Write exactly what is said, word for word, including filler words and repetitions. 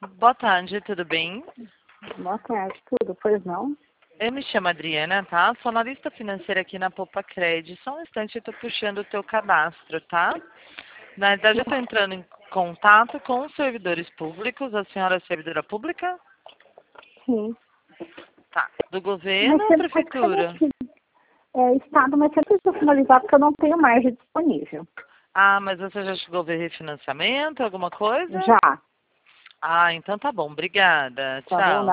Boa tarde, tudo bem? Boa tarde, tudo, pois não? Eu me chamo Adriana, tá? Sou analista financeira aqui na Poupa Cred. Só um instante, eu estou puxando o teu cadastro, tá? Na verdade, eu estou entrando em contato com os servidores públicos. A senhora é servidora pública? Sim. Tá. Do Mas governo ou sempre pode ser prefeitura? aqui. É, Estado, mas sempre precisa finalizar porque eu não tenho margem disponível. Ah, mas você já chegou a ver refinanciamento, alguma coisa? Já, Ah, então tá bom. Obrigada. tá bom? Tchau.